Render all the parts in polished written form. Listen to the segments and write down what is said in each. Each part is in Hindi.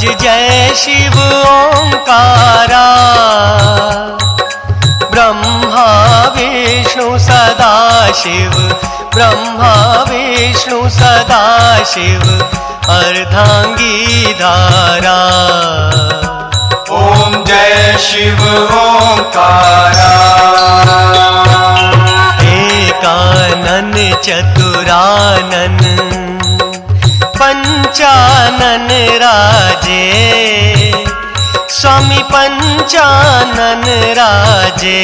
भज जय शिव ओंकारा, ब्रह्मा विष्णु सदा शिव, ब्रह्मा विष्णु सदा शिव, अर्धांगी धारा। ओम जय शिव ओंकारा। एकानन चतुरानन पंचानन राजे, स्वामी पंचानन राजे,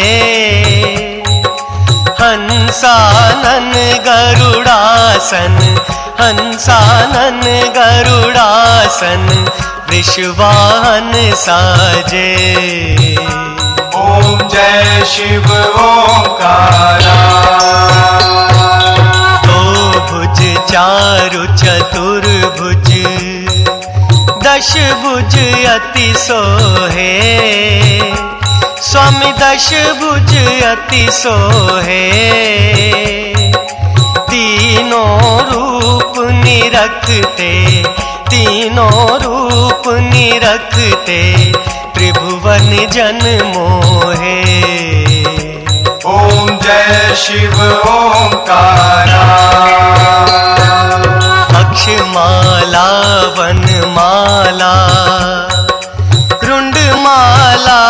हंसानन गरुड़ासन, हंसानन गरुड़ासन, वृषवाहन साजे। ओम जय शिव ओंकारा। दो भुज चारु चतुर्भुज, दश भुज अति सोहे, स्वामी दश भुज अति सोहे, तीनों रूप निरखते, तीनों रूप निरखते, त्रिभुवन जन मोहे। ओम जय शिव ओंकारा। अक्षमाला वनमाला, रुंडमाला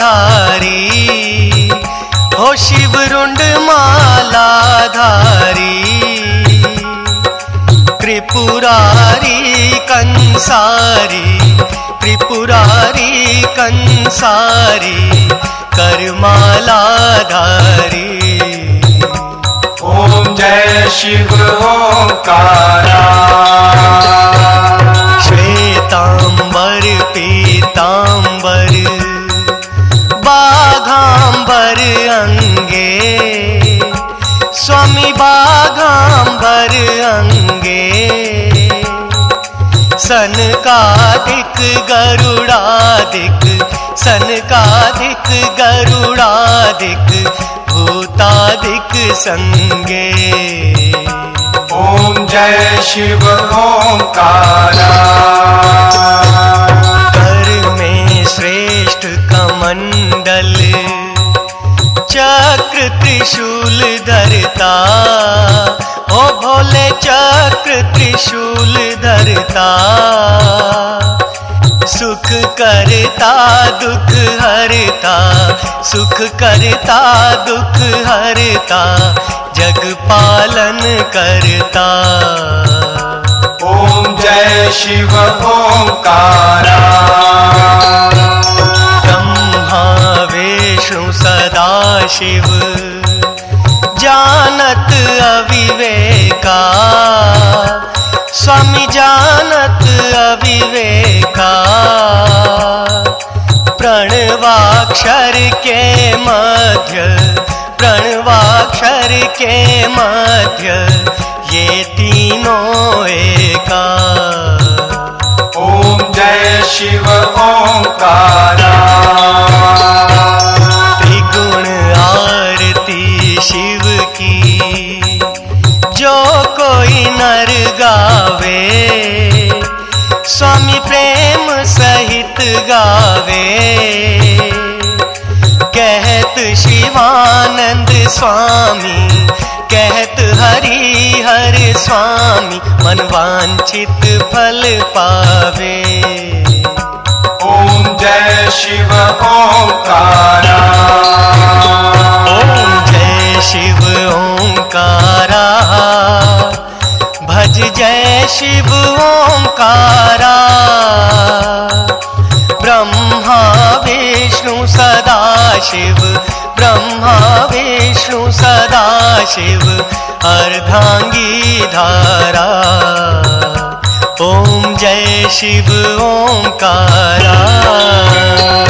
धारी, हो शिव रुंडमाला धारी, त्रिपुरारी कंसारी, त्रिपुरारी कंसारी, करमाला धारी। ओम जय शिव ओंकारा। श्वेतांबर पीतांबर, बाघांबर अंगे, स्वामी बाघांबर अंगे, सनकादिक गरुड़ादिक, सनकादिक गरुड़ादिक, भूतादिक संगे। ओम जय शिव ओंकारा। कर में श्रेष्ठ कमंडल, चक्र त्रिशूल धरता, ओ भोले चक्र त्रिशूल धरता, सुख करता दुख हरता, सुख करता दुख हरता, जग पालन करता। ओम जय शिव ओंकारा। ब्रह्मा विष्णु सदा शिव, जानत अविवेका, स्वामी जानत अविवेका, प्रणवाक्षर के मध्य, प्रणवाक्षर के मध्य, ये तीनों एका। ओम जय शिव ओंकारा। त्रिगुण आरती शिव की, जो कोई नर गावे, स्वामी प्रेम सहित गावे, कहत शिवानंद स्वामी, कहत हरि हर स्वामी, मन वांछित फल पावे। ओम जय शिव ओंकारा। ओम जय शिव ओंकारा, भज जय शिव ओंकारा, ब्रह्मा विष्णु सदा शिव, ब्रह्मा विष्णु सदा शिव, अर्धांगी धारा। ओम जय शिव ओंकारा।